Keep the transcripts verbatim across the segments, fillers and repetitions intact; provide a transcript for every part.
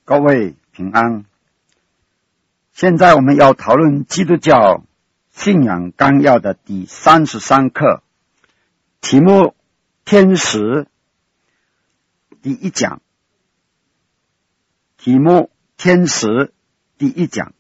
各位平安。现在我们要讨论基督教信仰纲要的第三十三课，题目天使，第一讲。题目天使，第一讲。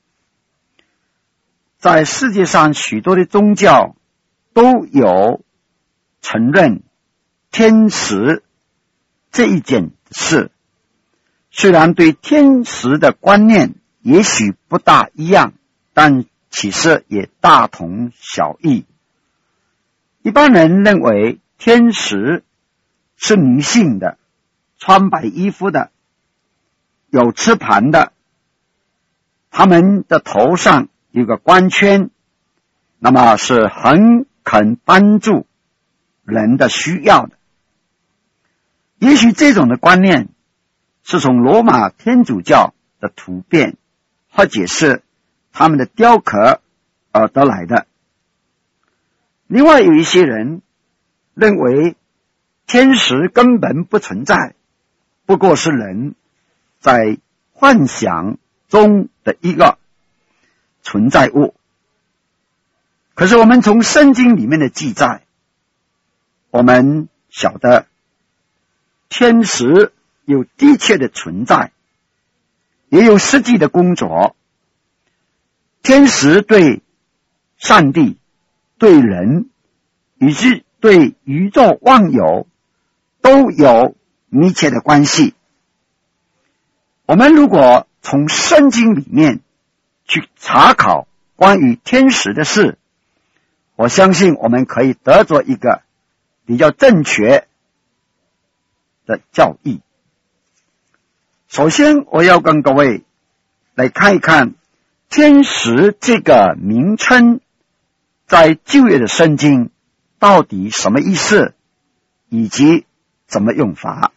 在世界上许多的宗教都有承认天使这一件事，虽然对天使的观念也许不大一样，但其实也大同小异。一般人认为天使是女性的，穿白衣服的，有翅膀的，他们的头上有个冠圈，那么是很肯帮助人的需要的。也许这种的观念是从罗马天主教的突变或者是他们的雕刻而得来的。另外有一些人认为天使根本不存在，不过是人在幻想中的一个存在物。可是我们从圣经里面的记载，我们晓得天使有的确的存在，也有实际的工作。天使对上帝、对人以及对宇宙万有都有密切的关系。我们如果从圣经里面去查考关于天使的事，我相信我们可以得着一个比较正确的教义。首先我要跟各位来看一看天使这个名称在旧约的圣经到底什么意思，以及怎么用法。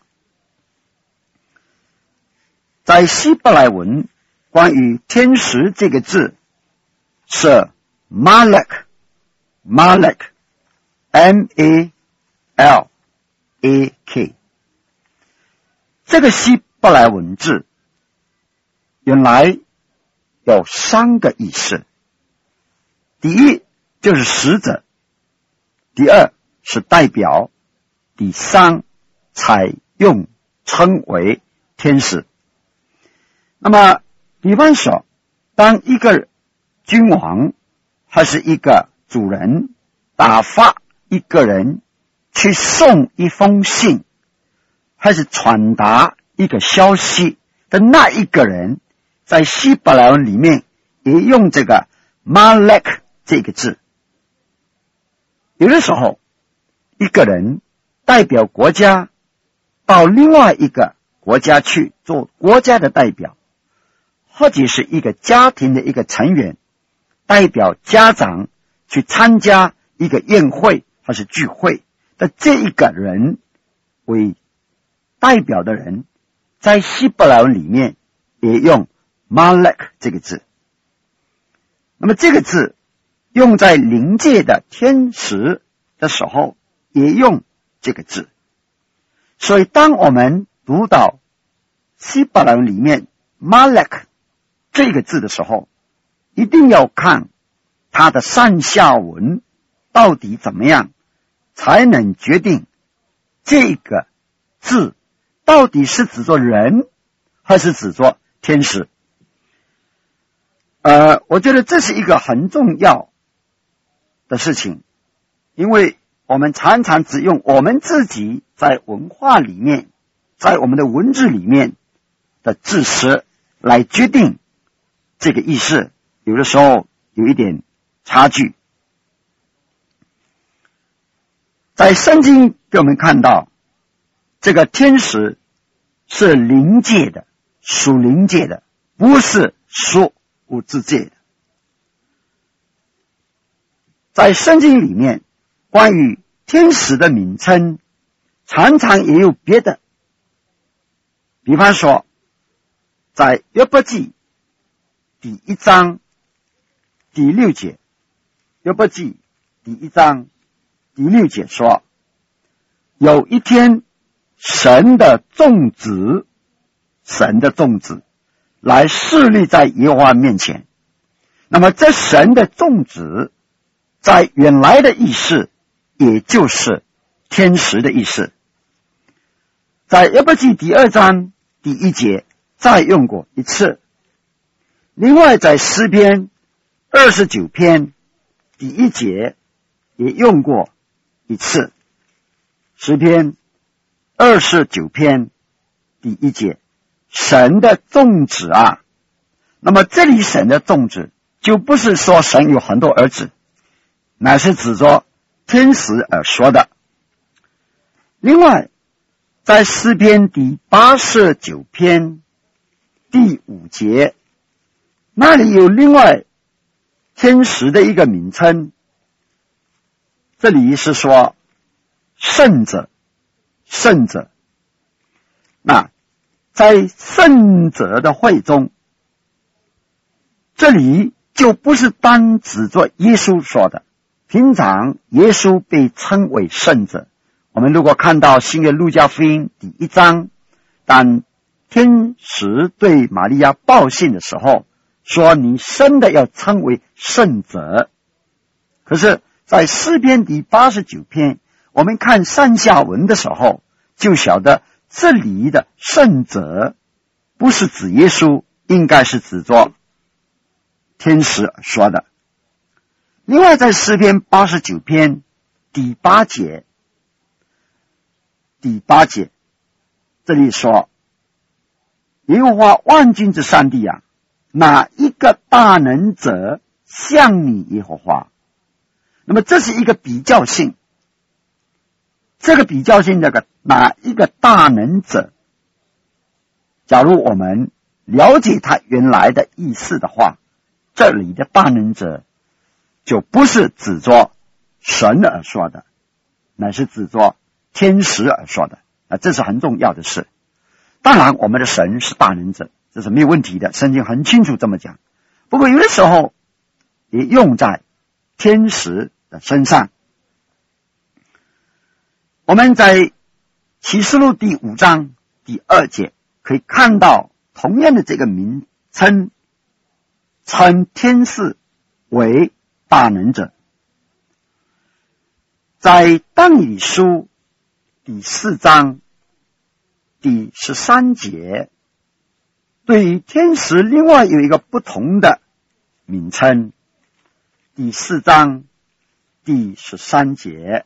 在希伯来文关于天使这个字是 Malak Malak M A L A K。 这个希伯来文字原来有三个意思。第一就是使者，第二是代表，第三采用称为天使。那么比方说，当一个君王还是一个主人打发一个人去送一封信，还是传达一个消息的那一个人，在希伯来文里面也用这个 Malak 这个字。有的时候一个人代表国家到另外一个国家去做国家的代表，或者是一个家庭的一个成员代表家长去参加一个宴会或是聚会的这一个人为代表的人，在希伯来文里面也用 Malak 这个字。那么这个字用在灵界的天使的时候也用这个字。所以当我们读到希伯来文里面 Malak 这个字的时候，一定要看它的上下文到底怎么样，才能决定这个字到底是指作人还是指作天使。呃，我觉得这是一个很重要的事情，因为我们常常只用我们自己在文化里面，在我们的文字里面的字词来决定这个意思，有的时候有一点差距。在圣经给我们看到，这个天使是灵界的，属灵界的，不是属物质界的。在圣经里面关于天使的名称常常也有别的，比方说在约伯记第一章第六节，约伯记第一章第六节说，有一天神的众子，神的众子来侍立在耶和华面前。那么这神的众子在原来的意思也就是天使的意思，在约伯记第二章第一节再用过一次，另外在诗篇二十九篇第一节也用过一次。诗篇二十九篇第一节，神的众子啊，那么这里神的众子就不是说神有很多儿子，乃是指着天使而说的。另外在诗篇第八十九篇第五节，那里有另外天使的一个名称，这里是说圣者，圣者。那在圣者的会中，这里就不是单指着耶稣说的，平常耶稣被称为圣者。我们如果看到新约路加福音第一章，当天使对玛利亚报信的时候说，你生的要称为圣者。可是在诗篇第八十九篇，我们看上下文的时候就晓得这里的圣者不是指耶稣，应该是指着天使说的。另外在诗篇八十九篇第八节，第八节这里说，耶和华万军之上帝啊，哪一个大能者像你耶和华？那么这是一个比较性，这个比较性那个哪一个大能者，假如我们了解他原来的意思的话，这里的大能者就不是指着神而说的，乃是指着天使而说的啊，这是很重要的事。当然我们的神是大能者，这是没有问题的，圣经很清楚这么讲。不过有的时候也用在天使的身上。我们在启示录第五章第二节可以看到同样的这个名称，称天使为大能者。在但以理书第四章第十三节，对于天使另外有一个不同的名称。第四章第十三节，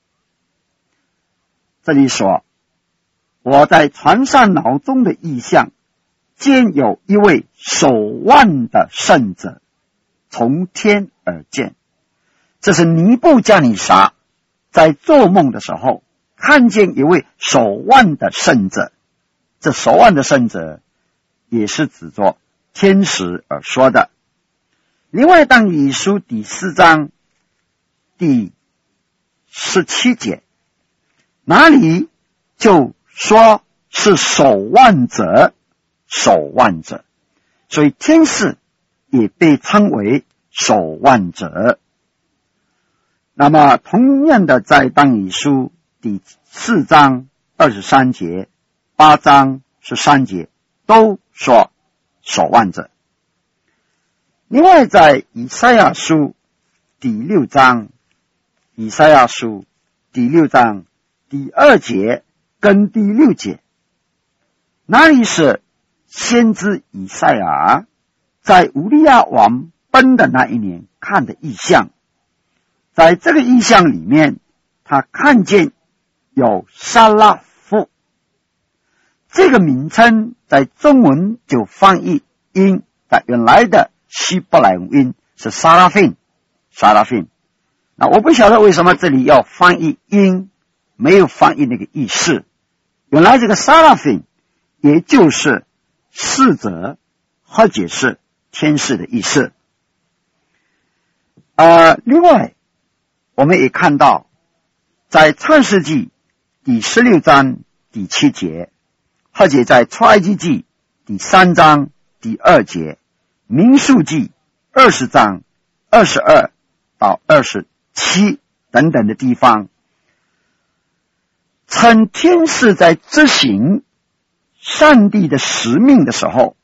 这里说，我在船上脑中的意象，见有一位手腕的圣者从天而降。这是尼布加尼撒在做梦的时候看见一位手腕的圣者，这手腕的圣者也是指着天使而说的。另外但以理书第四章第十七节，哪里就说是手腕者，手腕者，所以天使也被称为手腕者。那么同样的在但以理书第四章二十三节、八章十三节都说手腕者。另外在以赛亚书第六章，以赛亚书第六章第二节跟第六节，那里是先知以赛亚在乌利亚王崩的那一年看的异象。在这个异象里面，他看见有沙拉夫，这个名称在中文就翻译音，在原来的希伯来音是沙拉芬，沙拉芬。那我不晓得为什么这里要翻译音，没有翻译那个意思。原来这个沙拉芬也就是使者或者是天使的意思。呃，另外我们也看到在创世纪第十六章第七节，或者在出埃及记第三章第二节，民数记二十章二十二到二十七等等的地方，称天使在执行上帝的使命的时候，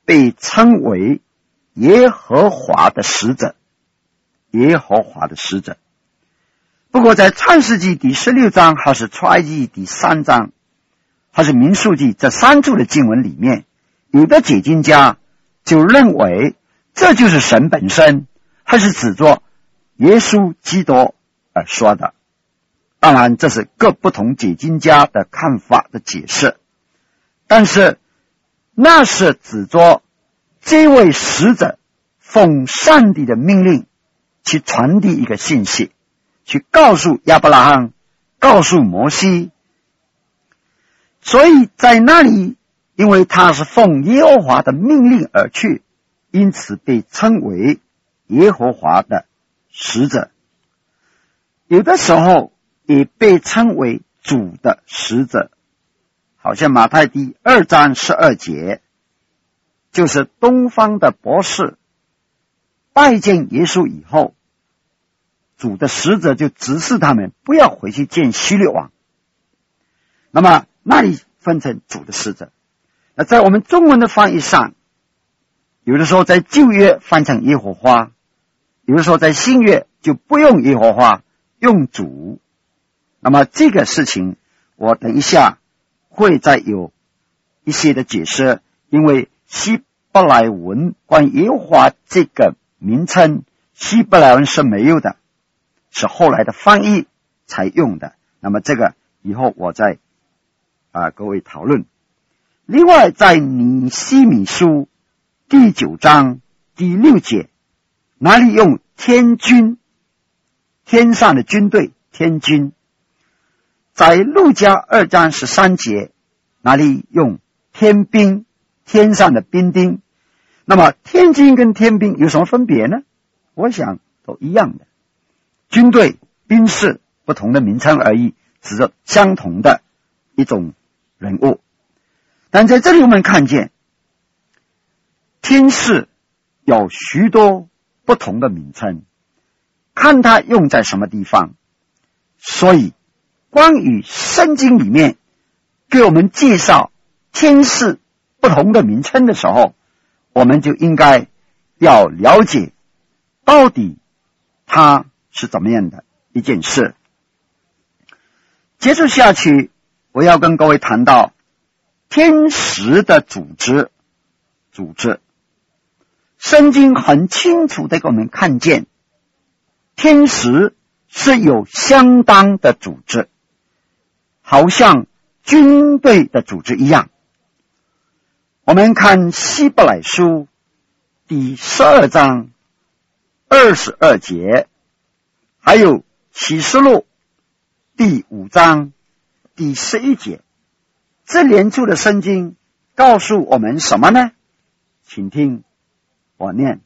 被称为耶和华的使者，耶和华的使者。不过在创世纪第十六章，还是出埃及第三章，还是民数记这三处的经文里面，有的解经家就认为这就是神本身，还是指着耶稣基督而说的。当然这是各不同解经家的看法的解释，但是那是指着这位使者奉上帝的命令去传递一个信息，去告诉亚伯拉罕，告诉摩西。所以在那里，因为他是奉耶和华的命令而去，因此被称为耶和华的使者。有的时候也被称为主的使者，好像马太第二章十二节，就是东方的博士拜见耶稣以后，主的使者就指示他们不要回去见希律王。那么那里分成主的使者。那在我们中文的翻译上，有的时候在旧约翻成耶和华，有的时候在新约就不用耶和华，用主。那么这个事情我等一下会再有一些的解释，因为希伯来文关于耶和华这个名称，希伯来文是没有的，是后来的翻译才用的。那么这个以后我再啊各位讨论。另外在尼希米书第九章第六节，哪里用天军，天上的军队，天军。在路加二章十三节，哪里用天兵，天上的兵丁。那么天军跟天兵有什么分别呢？我想都一样的，军队兵士不同的名称而已，指着相同的一种人物。但在这里我们看见天使有许多不同的名称，看它用在什么地方。所以关于圣经里面给我们介绍天使不同的名称的时候，我们就应该要了解到底它是怎么样的一件事。接着下去我要跟各位谈到天使的组织组织圣经很清楚的给我们看见天使是有相当的组织，好像军队的组织一样。我们看希伯来书第十二章二十二节，还有启示录第五章第十一节，这连处的圣经告诉我们什么呢？请听我念。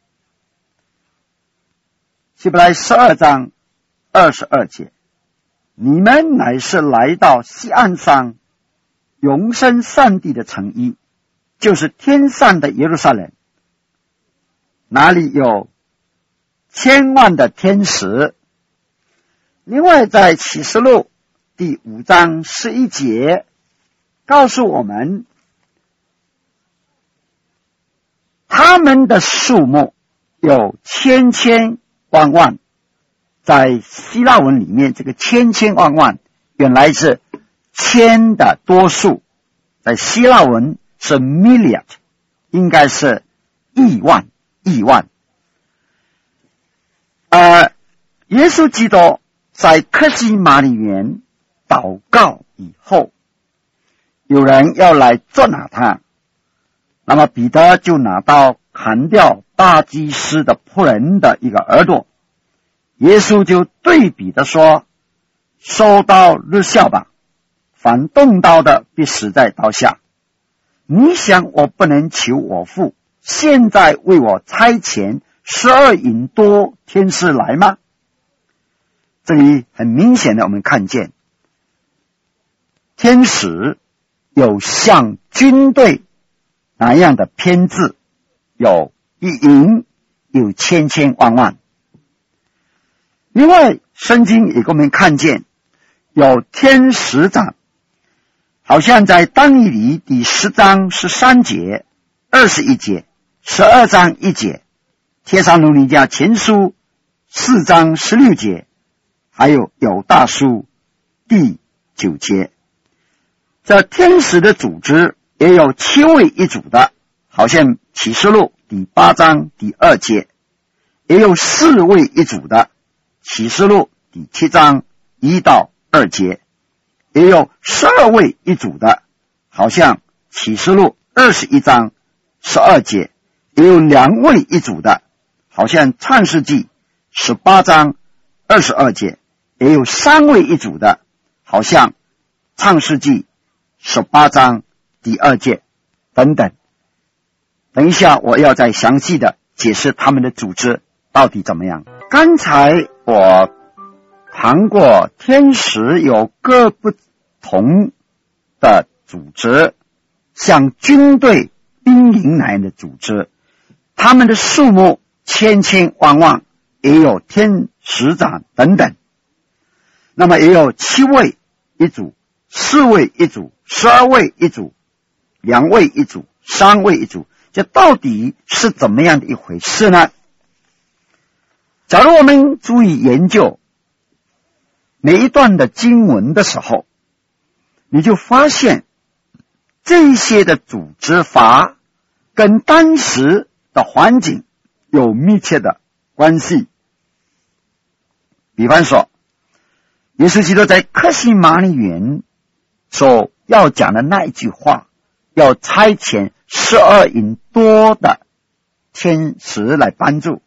希伯来十二章二十二节，你们乃是来到西岸上永生上帝的城邑，就是天上的耶路撒冷，哪里有千万的天使。另外在启示录第五章十一节告诉我们，他们的数目有千千万万。在希腊文里面，这个千千万万原来是千的多数，在希腊文是 milliard， 应该是亿万亿万。呃，耶稣基督在客西马尼园祷告以后，有人要来捉拿他，那么彼得就拿刀砍掉大祭司的仆人的一个耳朵。耶稣就对彼得说，收刀入鞘吧，凡动刀的必死在刀下。你想我不能求我父现在为我差遣十二营多天使来吗？这里很明显的我们看见天使有像军队那样的编制，有一营，有千千万万。另外圣经也给我们看见有天使长，好像在但以理第十章十三节二十一节， 十二章一节，帖撒罗尼迦前书四章十六节，还有犹大书第九节。这天使的组织也有七位一组的，好像启示录第八章第二节，也有四位一组的，启示录第七章一到二节，也有十二位一组的，好像启示录二十一章十二节，也有两位一组的，好像创世纪十八章二十二节，也有三位一组的，好像创世纪十八章第二节等等。等一下我要再详细的解释他们的组织到底怎么样。刚才我谈过天使有各不同的组织，像军队兵营来的组织，他们的数目千千万万，也有天使长等等。那么也有七位一组，四位一组，十二位一组，两位一组，三位一组，这到底是怎么样的一回事呢？假如我们注意研究每一段的经文的时候，你就发现这些的组织法跟当时的环境有密切的关系。比方说，耶稣基督在客西马尼园所要讲的那一句话，要差遣十二营多的天使来帮助。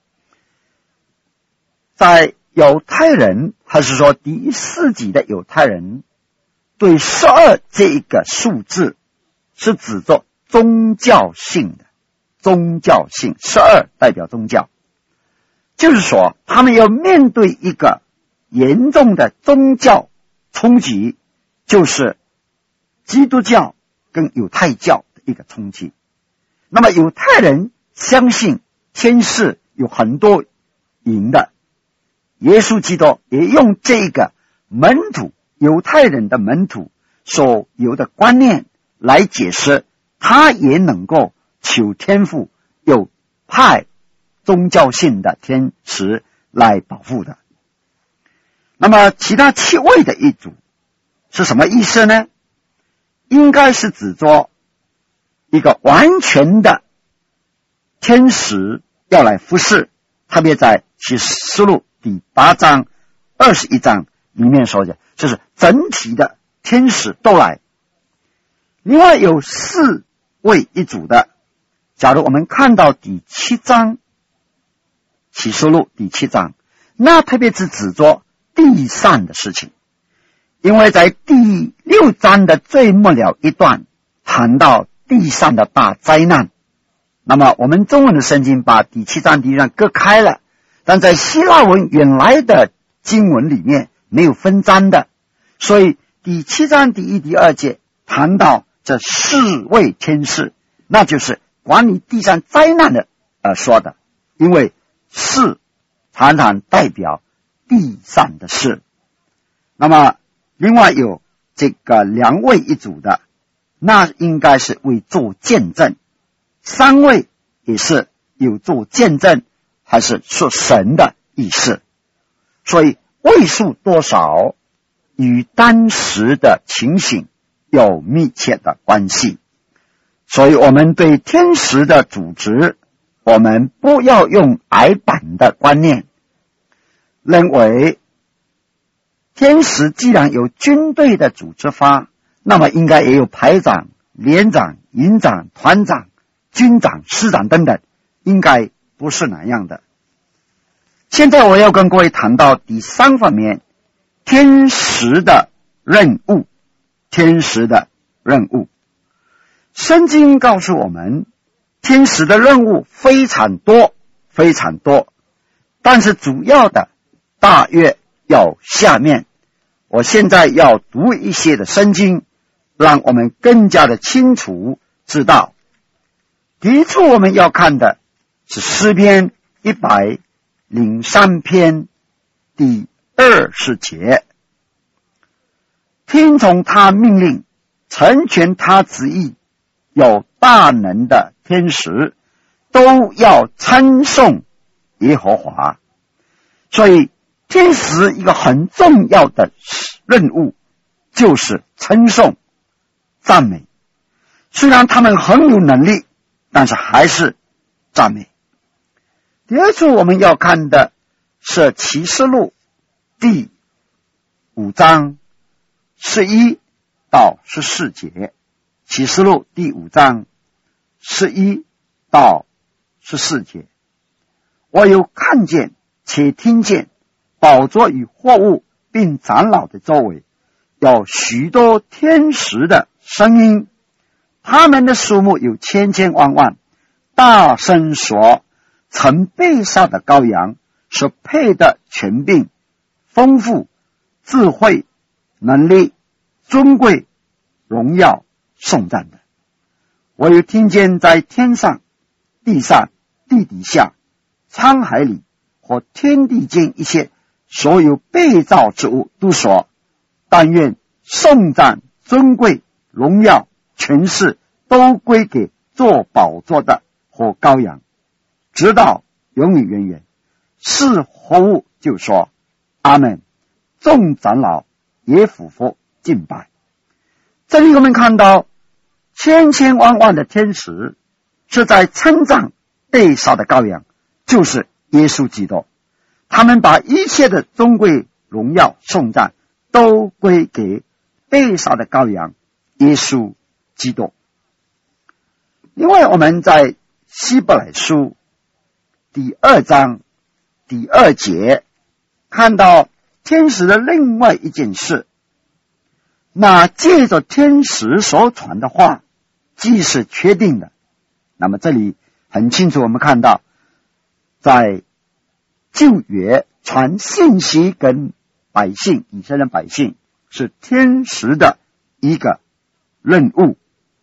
在犹太人，还是说第一世纪的犹太人，对十二这个数字是指作宗教性的，宗教性，十二代表宗教，就是说他们要面对一个严重的宗教冲击，就是基督教跟犹太教的一个冲击。那么犹太人相信天使有很多营的，耶稣基督也用这个门徒，犹太人的门徒所有的观念来解释，他也能够求天父有派宗教性的天使来保护的。那么其他七位的一组是什么意思呢？应该是指着一个完全的天使要来服侍，特别在启示录第八章二十一章里面说的，就是整体的天使都来。另外有四位一组的，假如我们看到第七章启示录第七章，那特别是指着地上的事情，因为在第六章的最末了一段谈到地上的大灾难。那么我们中文的圣经把第七章第一章割开了，但在希腊文原来的经文里面没有分章的，所以第七章第一第二节谈到这四位天使，那就是管理地上灾难的呃说的，因为四常常代表地上的事。那么另外有这个两位一组的，那应该是为做见证，三位也是有做见证，还是说神的意思。所以位数多少与当时的情形有密切的关系。所以我们对天使的组织，我们不要用矮板的观念，认为天使既然有军队的组织法，那么应该也有排长、连长、营长、团长、军长、师长等等，应该不是那样的。现在我要跟各位谈到第三方面，天使的任务。天使的任务，圣经告诉我们，天使的任务非常多，非常多，但是主要的大约有下面。我现在要读一些的圣经，让我们更加的清楚知道。第一处我们要看的是诗篇一百零三篇第二十节，听从他命令，成全他旨意，有大能的天使， 都要称颂耶和华。所以天使一个很重要的任务就是称颂赞美，虽然他们很有能力，但是还是赞美。第二处我们要看的是启示录第五章十一到十四节。启示录第五章十一到十四节，我有看见且听见宝座与货物并长老的周围有许多天使的声音，他们的数目有千千万万，大声说，曾被杀的羔羊是配得权柄、丰富、智慧、能力、尊贵、荣耀、颂赞的。我有听见在天上、地上、地底下、沧海里或天地间一切所有被造之物都说，但愿颂赞、尊贵、荣耀、权势都归给做宝座的和羔羊，直到永永远远。是活物就说阿们，众长老也俯伏敬拜。这里我们看到千千万万的天使是在称赞被杀的羔羊，就是耶稣基督。他们把一切的尊贵、荣耀、颂赞都归给被杀的羔羊耶稣基督。另外我们在希伯来书第二章第二节看到天使的另外一件事，那借着天使所传的话既是确定的，那么这里很清楚我们看到在旧约传信息跟百姓，以色列百姓是天使的一个任务。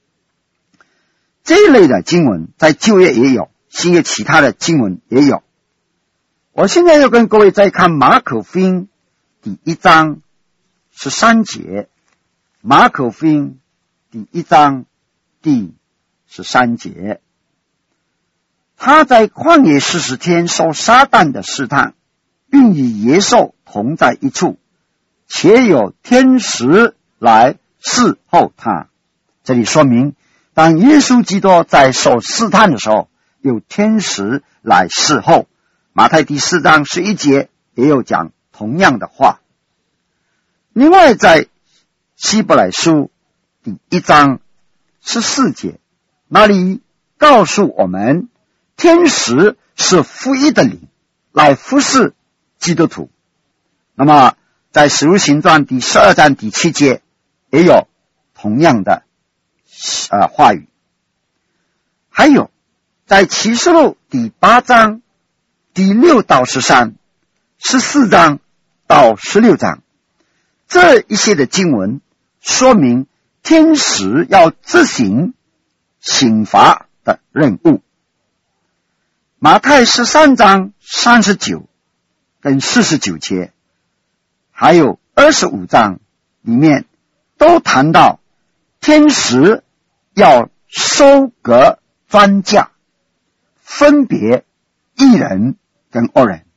这一类的经文在旧约也有，新约其他的经文也有。我现在要跟各位再看马可福音第一章十三节，马可福音第一章第十三节，他在旷野四十天受撒旦的试探，并与野兽同在一处，且有天使来侍候他。这里说明当耶稣基督在受试探的时候，有天使来侍候。马太第四章十一节也有讲同样的话。另外在希伯来书第一章十四节，那里告诉我们天使是福音的灵，来服侍基督徒。那么在使徒行传第十二章第七节也有同样的呃话语。还有在启示录第八章第六到十三、十四章到十六章，这一些的经文说明天使要执行刑罚的任务。马太十三章三十九跟四十九节，还有二十五章里面都谈到天使要收割庄稼，分别义人跟恶人。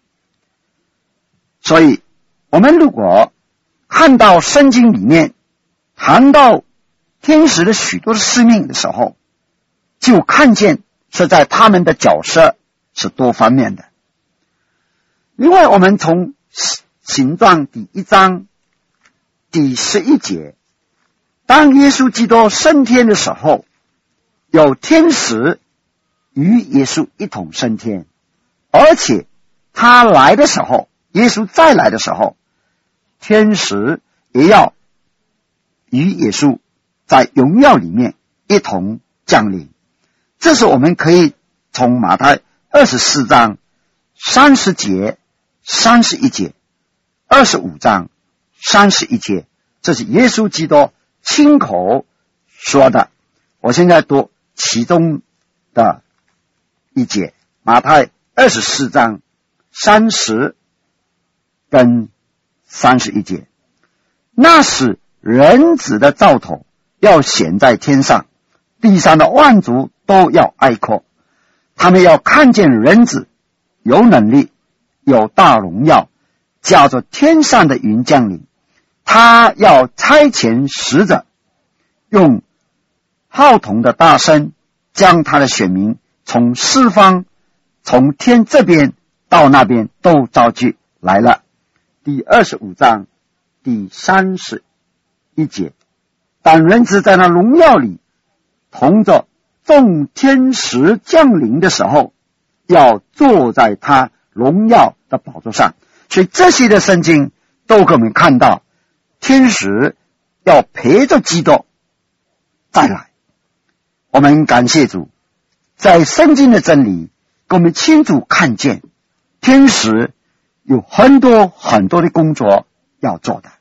所以我们如果看到圣经里面谈到天使的许多的使命的时候，就看见是在他们的角色是多方面的。另外我们从行传第一章第十一节，当耶稣基督升天的时候，有天使与耶稣一同升天，而且他来的时候，耶稣再来的时候，天使也要与耶稣在荣耀里面一同降临。这是我们可以从马太二十四章三十节、三十一节、二十五章三十一节，这是耶稣基督亲口说的。我现在读其中的一节，马太二十四章三十跟三十一节。那时人子的兆头要显在天上，地上的万族都要哀哭， 他们要看见人子有能力，有大荣耀，驾着天上的云降临。他要差遣使者，用号筒的大声，将他的选民从四方，从天这边到那边都召集来了。第二十五章第三十一节，当人子在那荣耀里同着众天使降临的时候，要坐在他荣耀的宝座上。所以这些的圣经都给我们看到，天使要陪着基督再来。我们感谢主，在圣经的真理给我们清楚看见，天使有很多很多的工作要做的。